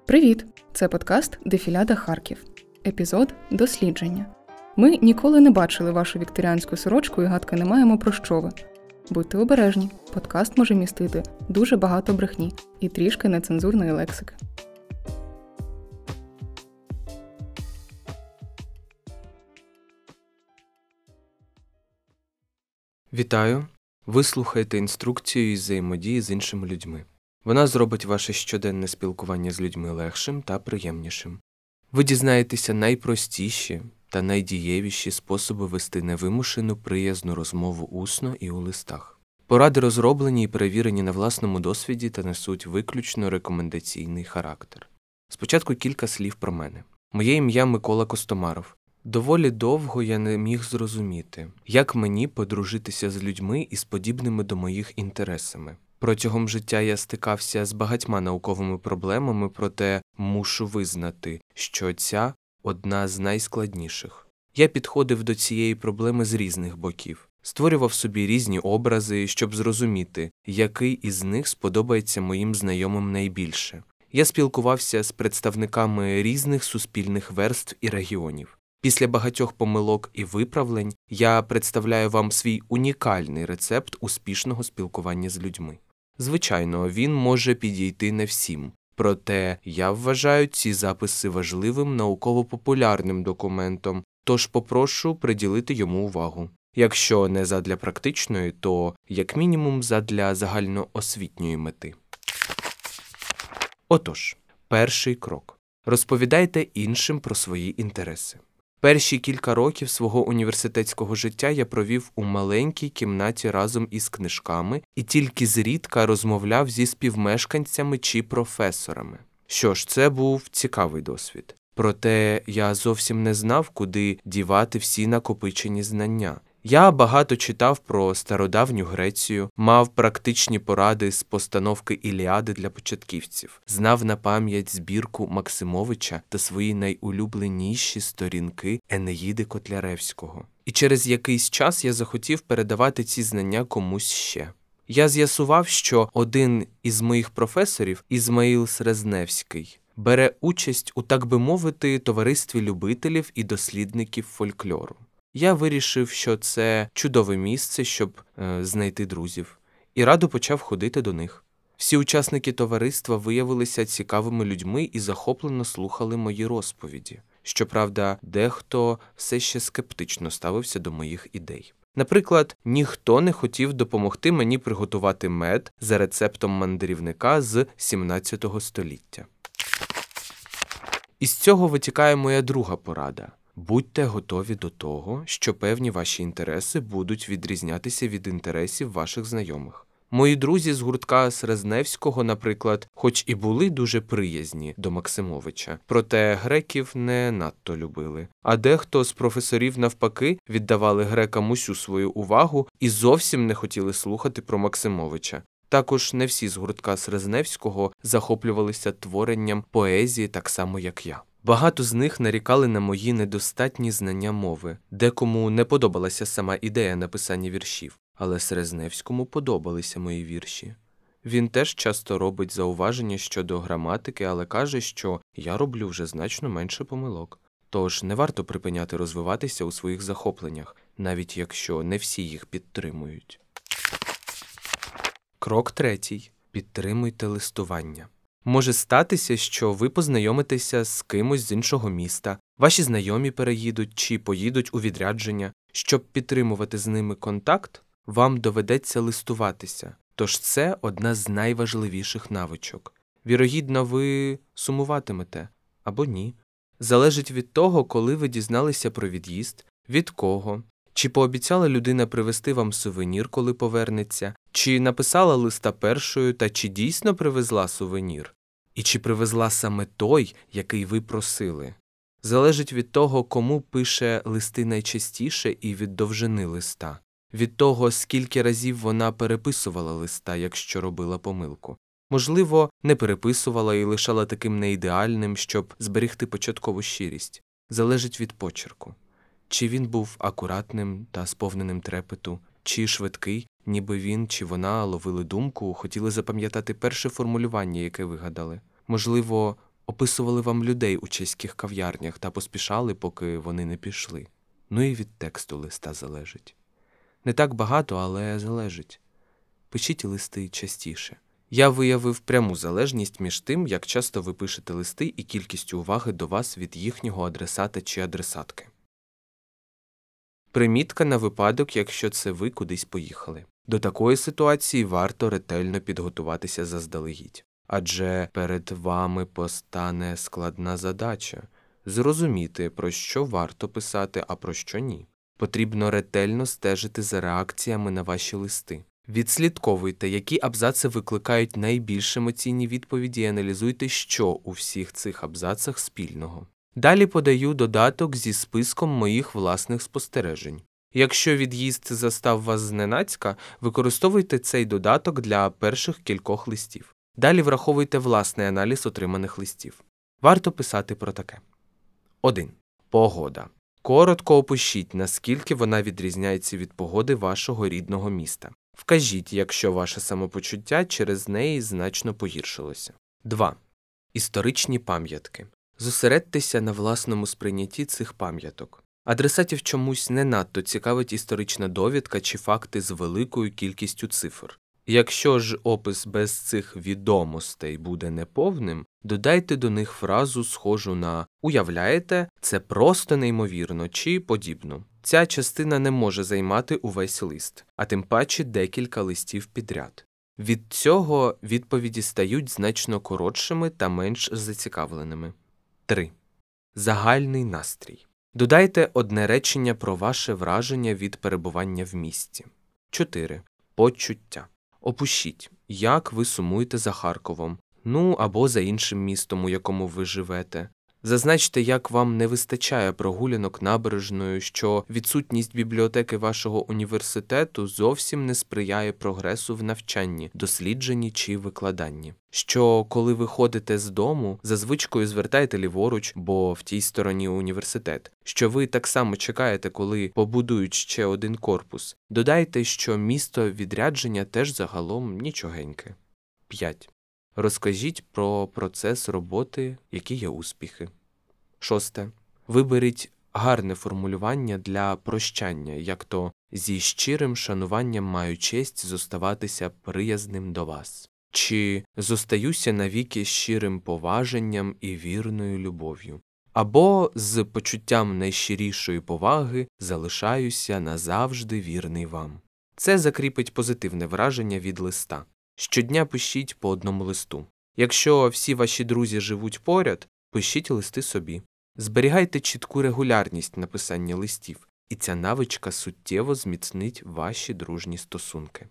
Привіт! Це подкаст «Дефіляда Харків». Епізод «Дослідження». Ми ніколи не бачили вашу вікторіанську сорочку і гадки не маємо про що ви. Будьте обережні, подкаст може містити дуже багато брехні і трішки нецензурної лексики. Вітаю! Ви слухаєте інструкцію із взаємодії з іншими людьми. Вона зробить ваше щоденне спілкування з людьми легшим та приємнішим. Ви дізнаєтеся найпростіші та найдієвіші способи вести невимушену приязну розмову усно і у листах. Поради розроблені і перевірені на власному досвіді та несуть виключно рекомендаційний характер. Спочатку кілька слів про мене. Моє ім'я Микола Костомаров. Доволі довго я не міг зрозуміти, як мені подружитися з людьми із подібними до моїх інтересами. Протягом життя я стикався з багатьма науковими проблемами, проте мушу визнати, що ця одна з найскладніших. Я підходив до цієї проблеми з різних боків. Створював собі різні образи, щоб зрозуміти, який із них сподобається моїм знайомим найбільше. Я спілкувався з представниками різних суспільних верств і регіонів. Після багатьох помилок і виправлень я представляю вам свій унікальний рецепт успішного спілкування з людьми. Звичайно, він може підійти не всім, проте я вважаю ці записи важливим науково-популярним документом, тож попрошу приділити йому увагу. Якщо не задля практичної, то, як мінімум, задля загальноосвітньої мети. Отож, перший крок. Розповідайте іншим про свої інтереси. Перші кілька років свого університетського життя я провів у маленькій кімнаті разом із книжками і тільки зрідка розмовляв зі співмешканцями чи професорами. Що ж, це був цікавий досвід. Проте я зовсім не знав, куди дівати всі накопичені знання. Я багато читав про стародавню Грецію, мав практичні поради з постановки Іліади для початківців, знав на пам'ять збірку Максимовича та свої найулюбленіші сторінки Енеїди Котляревського. І через якийсь час я захотів передавати ці знання комусь ще. Я з'ясував, що один із моїх професорів, Ізмаїл Срезневський, бере участь у, так би мовити, товаристві любителів і дослідників фольклору. Я вирішив, що це чудове місце, щоб знайти друзів, і радо почав ходити до них. Всі учасники товариства виявилися цікавими людьми і захоплено слухали мої розповіді. Щоправда, дехто все ще скептично ставився до моїх ідей. Наприклад, ніхто не хотів допомогти мені приготувати мед за рецептом мандрівника з 17 століття. Із цього витікає моя друга порада. Будьте готові до того, що певні ваші інтереси будуть відрізнятися від інтересів ваших знайомих. Мої друзі з гуртка Срезневського, наприклад, хоч і були дуже приязні до Максимовича, проте греків не надто любили. А дехто з професорів, навпаки, віддавали грекам усю свою увагу і зовсім не хотіли слухати про Максимовича. Також не всі з гуртка Срезневського захоплювалися творенням поезії так само, як я. Багато з них нарікали на мої недостатні знання мови, декому не подобалася сама ідея написання віршів, але Срезневському подобалися мої вірші. Він теж часто робить зауваження щодо граматики, але каже, що я роблю вже значно менше помилок. Тож не варто припиняти розвиватися у своїх захопленнях, навіть якщо не всі їх підтримують. Крок третій. Підтримуйте листування. Може статися, що ви познайомитеся з кимось з іншого міста, ваші знайомі переїдуть чи поїдуть у відрядження. Щоб підтримувати з ними контакт, вам доведеться листуватися. Тож це одна з найважливіших навичок. Вірогідно, ви сумуватимете або ні. Залежить від того, коли ви дізналися про від'їзд, від кого, чи пообіцяла людина привезти вам сувенір, коли повернеться, чи написала листа першою та чи дійсно привезла сувенір, і чи привезла саме той, який ви просили. Залежить від того, кому пише листи найчастіше і від довжини листа, від того, скільки разів вона переписувала листа, якщо робила помилку. Можливо, не переписувала і лишала таким неідеальним, щоб зберегти початкову щирість. Залежить від почерку. Чи він був акуратним та сповненим трепету, чи швидкий, ніби він чи вона ловили думку, хотіли запам'ятати перше формулювання, яке вигадали. Можливо, Описували вам людей у чеських кав'ярнях та поспішали, поки вони не пішли. Ну і від тексту листа залежить. Не так багато, але залежить. Пишіть листи частіше. Я виявив пряму залежність між тим, як часто ви пишете листи і кількістю уваги до вас від їхнього адресата чи адресатки. Примітка на випадок, якщо це ви кудись поїхали. До такої ситуації варто ретельно підготуватися заздалегідь. Адже перед вами постане складна задача – зрозуміти, про що варто писати, а про що ні. Потрібно ретельно стежити за реакціями на ваші листи. Відслідковуйте, які абзаци викликають найбільш емоційні відповіді і аналізуйте, що у всіх цих абзацах спільного. Далі подаю додаток зі списком моїх власних спостережень. Якщо від'їзд застав вас зненацька, використовуйте цей додаток для перших кількох листів. Далі враховуйте власний аналіз отриманих листів. Варто писати про таке. 1. Погода. Коротко опишіть, наскільки вона відрізняється від погоди вашого рідного міста. Вкажіть, якщо ваше самопочуття через неї значно погіршилося. 2. Історичні пам'ятки. Зосередьтеся на власному сприйнятті цих пам'яток. Адресатів чомусь не надто цікавить історична довідка чи факти з великою кількістю цифр. Якщо ж опис без цих відомостей буде неповним, додайте до них фразу, схожу на «уявляєте, це просто неймовірно» чи подібну. Ця частина не може займати увесь лист, а тим паче декілька листів підряд. Від цього відповіді стають значно коротшими та менш зацікавленими. 3. Загальний настрій. Додайте одне речення про ваше враження від перебування в місті. 4. Почуття. Опишіть, як ви сумуєте за Харковом, або за іншим містом, у якому ви живете. Зазначте, як вам не вистачає прогулянок набережною, що відсутність бібліотеки вашого університету зовсім не сприяє прогресу в навчанні, дослідженні чи викладанні. Що, коли ви ходите з дому, за звичкою звертаєте ліворуч, бо в тій стороні університет. Що ви так само чекаєте, коли побудують ще один корпус. Додайте, що місто відрядження теж загалом нічогеньке. 5. Розкажіть про процес роботи, які є успіхи. 6. Виберіть гарне формулювання для прощання, як то «зі щирим шануванням маю честь зоставатися приязним до вас» чи «зостаюся навіки щирим поважанням і вірною любов'ю» або «з почуттям найщирішої поваги залишаюся назавжди вірний вам». Це закріпить позитивне враження від листа. Щодня пишіть по одному листу. Якщо всі ваші друзі живуть поряд, пишіть листи собі. Зберігайте чітку регулярність написання листів, і ця навичка суттєво зміцнить ваші дружні стосунки.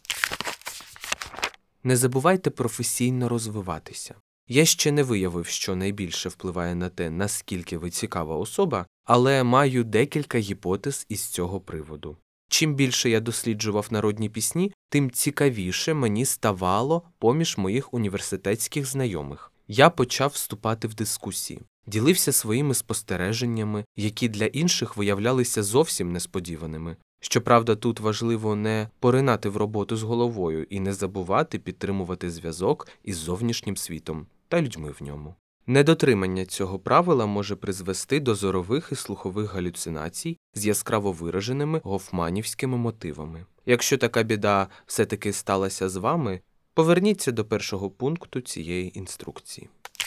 Не забувайте професійно розвиватися. Я ще не виявив, що найбільше впливає на те, наскільки ви цікава особа, але маю декілька гіпотез із цього приводу. Чим більше я досліджував народні пісні, тим цікавіше мені ставало поміж моїх університетських знайомих. Я почав вступати в дискусії, ділився своїми спостереженнями, які для інших виявлялися зовсім несподіваними. Щоправда, тут важливо не поринати в роботу з головою і не забувати підтримувати зв'язок із зовнішнім світом та людьми в ньому. Недотримання цього правила може призвести до зорових і слухових галюцинацій з яскраво вираженими гофманівськими мотивами. Якщо така біда все-таки сталася з вами, поверніться до першого пункту цієї інструкції.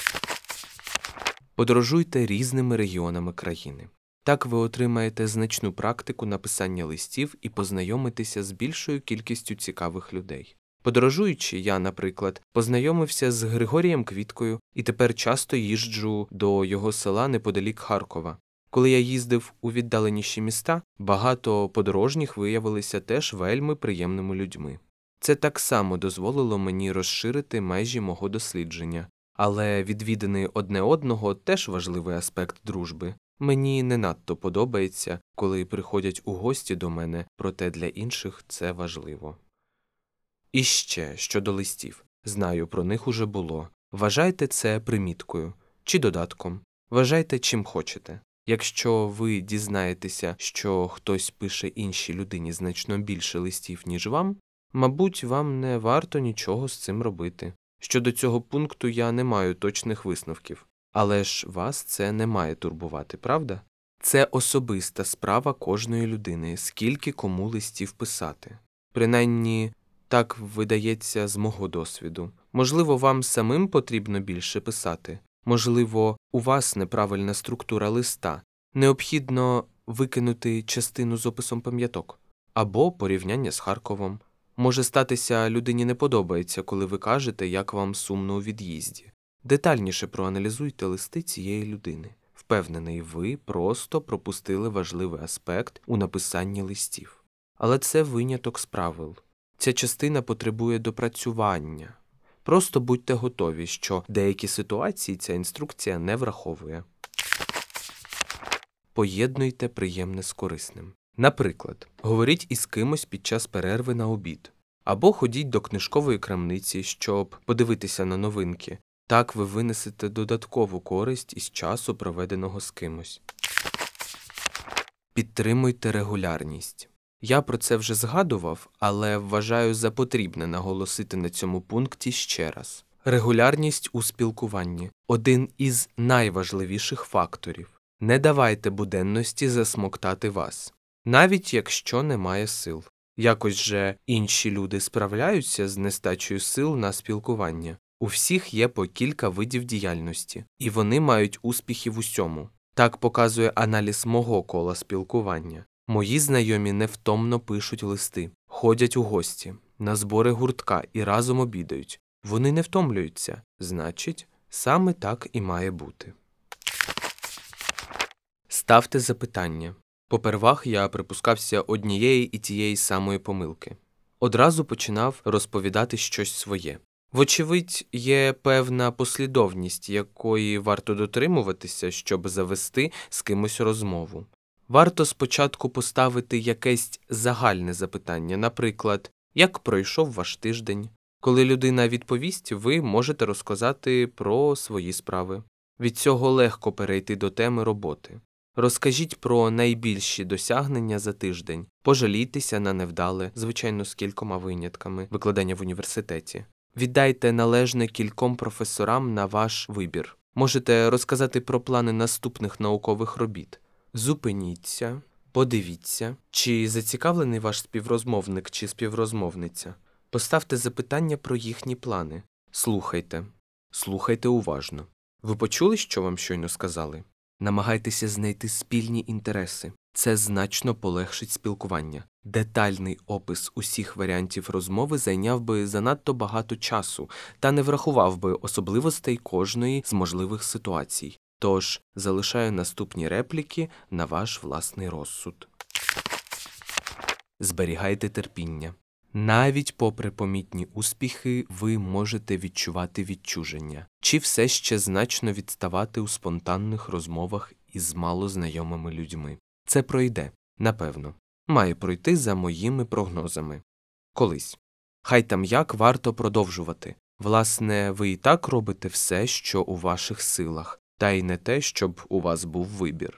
Подорожуйте різними регіонами країни. Так ви отримаєте значну практику написання листів і познайомитеся з більшою кількістю цікавих людей. Подорожуючи, я, наприклад, познайомився з Григорієм Квіткою і тепер часто їжджу до його села неподалік Харкова. Коли я їздив у віддаленіші міста, багато подорожніх виявилися теж вельми приємними людьми. Це так само дозволило мені розширити межі мого дослідження. Але відвідини одне одного теж важливий аспект дружби. Мені не надто подобається, коли приходять у гості до мене, проте для інших це важливо. І ще щодо листів. Знаю, про них уже було. Вважайте це приміткою чи додатком. Вважайте чим хочете. Якщо ви дізнаєтеся, що хтось пише іншій людині значно більше листів, ніж вам, мабуть, вам не варто нічого з цим робити. Щодо цього пункту я не маю точних висновків. Але ж вас це не має турбувати, правда? Це особиста справа кожної людини, скільки кому листів писати. Принаймні, так видається з мого досвіду. Можливо, вам самим потрібно більше писати. Можливо, у вас неправильна структура листа. Необхідно викинути частину з описом пам'яток. Або порівняння з Харковом. Може статися, людині не подобається, коли ви кажете, як вам сумно у від'їзді. Детальніше проаналізуйте листи цієї людини. Впевнений, ви просто пропустили важливий аспект у написанні листів. Але це виняток з правил. Ця частина потребує допрацювання. Просто будьте готові, що деякі ситуації ця інструкція не враховує. Поєднуйте приємне з корисним. Наприклад, говоріть із кимось під час перерви на обід. Або ходіть до книжкової крамниці, щоб подивитися на новинки. Так ви винесете додаткову користь із часу, проведеного з кимось. Підтримуйте регулярність. Я про це вже згадував, але вважаю за потрібне наголосити на цьому пункті ще раз. Регулярність у спілкуванні – один із найважливіших факторів. Не давайте буденності засмоктати вас, навіть якщо немає сил. Якось же інші люди справляються з нестачею сил на спілкування. У всіх є по кілька видів діяльності, і вони мають успіхи в усьому. Так показує аналіз мого кола спілкування. Мої знайомі невтомно пишуть листи, ходять у гості, на збори гуртка і разом обідають. Вони не втомлюються, значить, саме так і має бути. Ставте запитання. Попервах я припускався однієї і тієї самої помилки. Одразу починав розповідати щось своє. Вочевидь, є певна послідовність, якої варто дотримуватися, щоб завести з кимось розмову. Варто спочатку поставити якесь загальне запитання, наприклад, як пройшов ваш тиждень. Коли людина відповість, ви можете розказати про свої справи. Від цього легко перейти до теми роботи. Розкажіть про найбільші досягнення за тиждень, пожалійтеся на невдале, звичайно, з кількома винятками, викладання в університеті. Віддайте належне кільком професорам на ваш вибір. Можете розказати про плани наступних наукових робіт. Зупиніться, подивіться, чи зацікавлений ваш співрозмовник чи співрозмовниця. Поставте запитання про їхні плани. Слухайте. Слухайте уважно. Ви почули, що вам щойно сказали? Намагайтеся знайти спільні інтереси. Це значно полегшить спілкування. Детальний опис усіх варіантів розмови зайняв би занадто багато часу та не врахував би особливостей кожної з можливих ситуацій. Тож, залишаю наступні репліки на ваш власний розсуд. Зберігайте терпіння. Навіть попри помітні успіхи, ви можете відчувати відчуження, чи все ще значно відставати у спонтанних розмовах із малознайомими людьми. Це пройде, напевно. Має пройти за моїми прогнозами. Колись. Хай там як, варто продовжувати. Власне, ви і так робите все, що у ваших силах, та й не те, щоб у вас був вибір.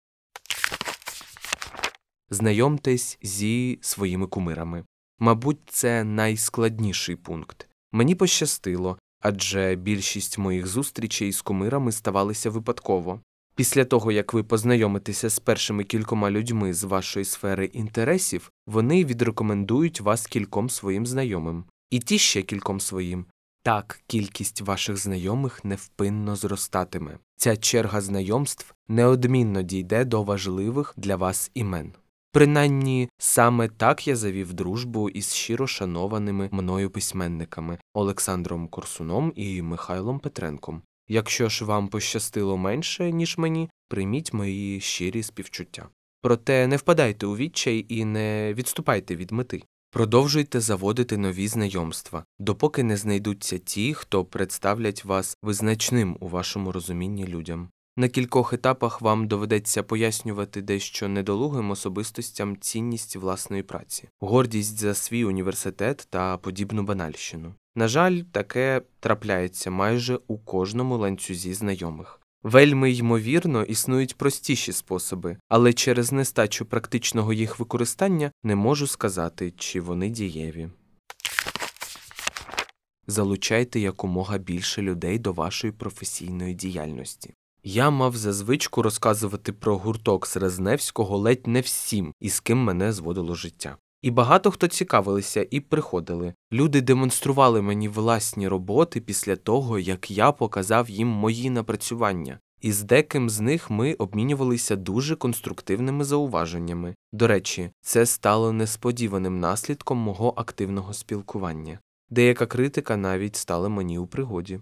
Знайомтесь зі своїми кумирами. Мабуть, це найскладніший пункт. Мені пощастило, адже більшість моїх зустрічей з кумирами ставалися випадково. Після того, як ви познайомитеся з першими кількома людьми з вашої сфери інтересів, вони відрекомендують вас кільком своїм знайомим. І ті ще кільком своїм. Так, кількість ваших знайомих невпинно зростатиме. Ця черга знайомств неодмінно дійде до важливих для вас імен. Принаймні, саме так я завів дружбу із щиро шанованими мною письменниками Олександром Корсуном і Михайлом Петренком. Якщо ж вам пощастило менше, ніж мені, прийміть мої щирі співчуття. Проте не впадайте у відчай і не відступайте від мети. Продовжуйте заводити нові знайомства, допоки не знайдуться ті, хто представлять вас визначним у вашому розумінні людям. На кількох етапах вам доведеться пояснювати дещо недолугим особистостям цінність власної праці, гордість за свій університет та подібну банальщину. На жаль, таке трапляється майже у кожному ланцюзі знайомих. Вельми ймовірно, існують простіші способи, але через нестачу практичного їх використання не можу сказати, чи вони дієві. Залучайте якомога більше людей до вашої професійної діяльності. Я мав за звичку розказувати про гурток Срезневського ледь не всім, із ким мене зводило життя. І багато хто цікавилися і приходили. Люди демонстрували мені власні роботи після того, як я показав їм мої напрацювання. І з деким з них ми обмінювалися дуже конструктивними зауваженнями. До речі, це стало несподіваним наслідком мого активного спілкування. Деяка критика навіть стала мені у пригоді.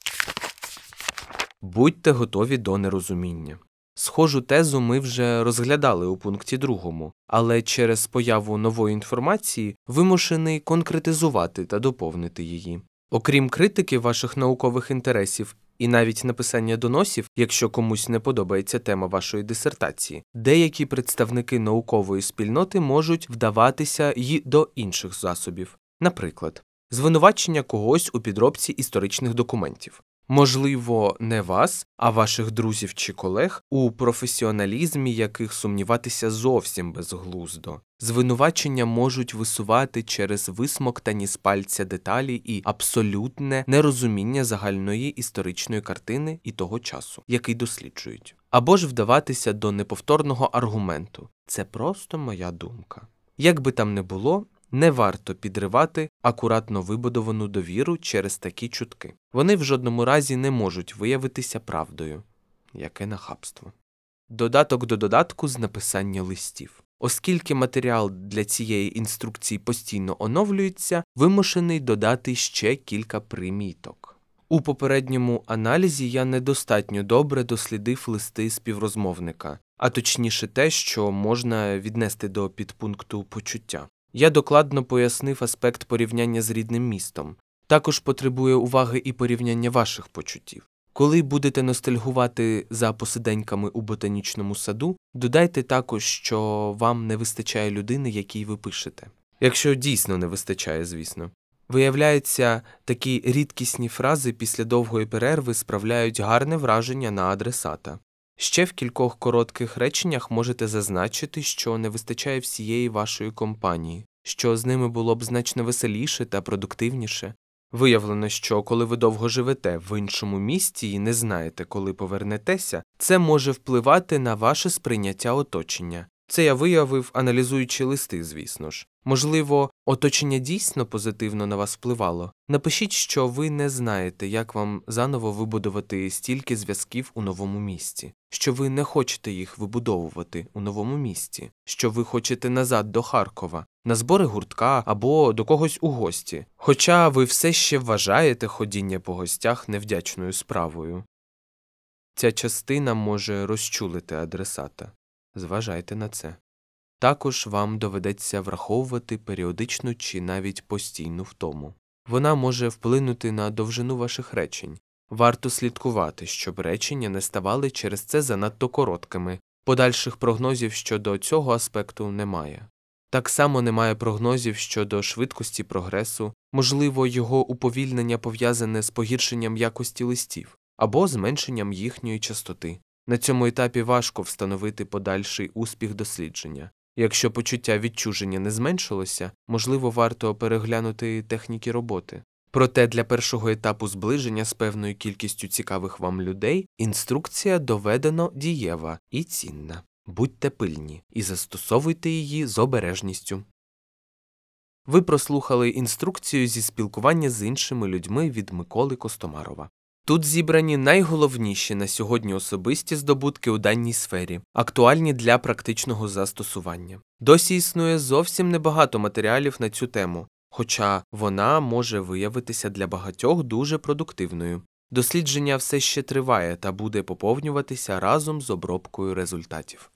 Будьте готові до нерозуміння. Схожу тезу ми вже розглядали у пункті 2, але через появу нової інформації вимушений конкретизувати та доповнити її. Окрім критики ваших наукових інтересів і навіть написання доносів, якщо комусь не подобається тема вашої дисертації, деякі представники наукової спільноти можуть вдаватися й до інших засобів. Наприклад, звинувачення когось у підробці історичних документів. Можливо, не вас, а ваших друзів чи колег, у професіоналізмі яких сумніватися зовсім безглуздо. Звинувачення можуть висувати через висмоктані з пальця деталі і абсолютне нерозуміння загальної історичної картини і того часу, який досліджують. Або ж вдаватися до неповторного аргументу «це просто моя думка». Як би там не було, не варто підривати акуратно вибудовану довіру через такі чутки. Вони в жодному разі не можуть виявитися правдою. Яке нахабство. Додаток до додатку з написання листів. Оскільки матеріал для цієї інструкції постійно оновлюється, вимушений додати ще кілька приміток. У попередньому аналізі я недостатньо добре дослідив листи співрозмовника, а точніше те, що можна віднести до підпункту «почуття». Я докладно пояснив аспект порівняння з рідним містом. Також потребує уваги і порівняння ваших почуттів. Коли будете ностальгувати за посиденьками у ботанічному саду, додайте також, що вам не вистачає людини, якій ви пишете. Якщо дійсно не вистачає, звісно. Виявляється, такі рідкісні фрази після довгої перерви справляють гарне враження на адресата. Ще в кількох коротких реченнях можете зазначити, що не вистачає всієї вашої компанії, що з ними було б значно веселіше та продуктивніше. Виявлено, що коли ви довго живете в іншому місті і не знаєте, коли повернетеся, це може впливати на ваше сприйняття оточення. Це я виявив, аналізуючи листи, звісно ж. Можливо, оточення дійсно позитивно на вас впливало? Напишіть, що ви не знаєте, як вам заново вибудувати стільки зв'язків у новому місті, що ви не хочете їх вибудовувати у новому місті, що ви хочете назад до Харкова, на збори гуртка або до когось у гості, хоча ви все ще вважаєте ходіння по гостях невдячною справою. Ця частина може розчулити адресата. Зважайте на це. Також вам доведеться враховувати періодичну чи навіть постійну втому. Вона може вплинути на довжину ваших речень. Варто слідкувати, щоб речення не ставали через це занадто короткими. Подальших прогнозів щодо цього аспекту немає. Так само немає прогнозів щодо швидкості прогресу, можливо, його уповільнення пов'язане з погіршенням якості листів або зменшенням їхньої частоти. На цьому етапі важко встановити подальший успіх дослідження. Якщо почуття відчуження не зменшилося, можливо, варто переглянути техніки роботи. Проте для першого етапу зближення з певною кількістю цікавих вам людей інструкція доведено дієва і цінна. Будьте пильні і застосовуйте її з обережністю. Ви прослухали інструкцію зі спілкування з іншими людьми від Миколи Костомарова. Тут зібрані найголовніші на сьогодні особисті здобутки у даній сфері, актуальні для практичного застосування. Досі існує зовсім небагато матеріалів на цю тему, хоча вона може виявитися для багатьох дуже продуктивною. Дослідження все ще триває та буде поповнюватися разом з обробкою результатів.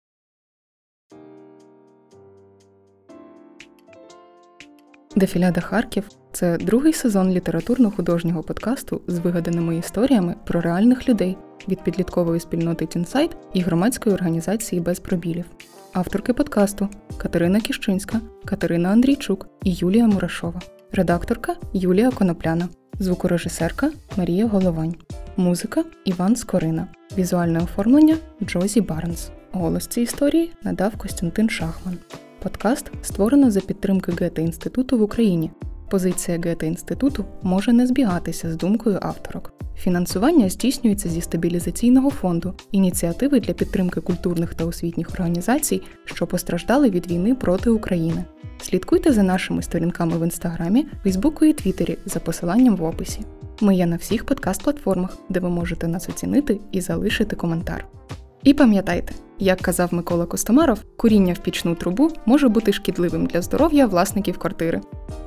«Дефіляда Харків» – це другий сезон літературно-художнього подкасту з вигаданими історіями про реальних людей від підліткової спільноти Тінсайт і громадської організації «Без пробілів». Авторки подкасту – Катерина Кіщинська, Катерина Андрійчук і Юлія Мурашова. Редакторка – Юлія Конопляна. Звукорежисерка – Марія Головань. Музика – Іван Скорина. Візуальне оформлення – Джозі Барнс. Голос цієї історії надав Костянтин Шахман. Подкаст створено за підтримки Гете-інституту в Україні Позиція Гете-інституту може не збігатися з думкою авторок. Фінансування здійснюється зі стабілізаційного фонду – ініціативи для підтримки культурних та освітніх організацій, що постраждали від війни проти України. Слідкуйте за нашими сторінками в Інстаграмі, Фейсбуку і Твіттері за посиланням в описі. Ми є на всіх подкаст-платформах, де ви можете нас оцінити і залишити коментар. І пам'ятайте, як казав Микола Костомаров, куріння в пічну трубу може бути шкідливим для здоров'я власників квартири.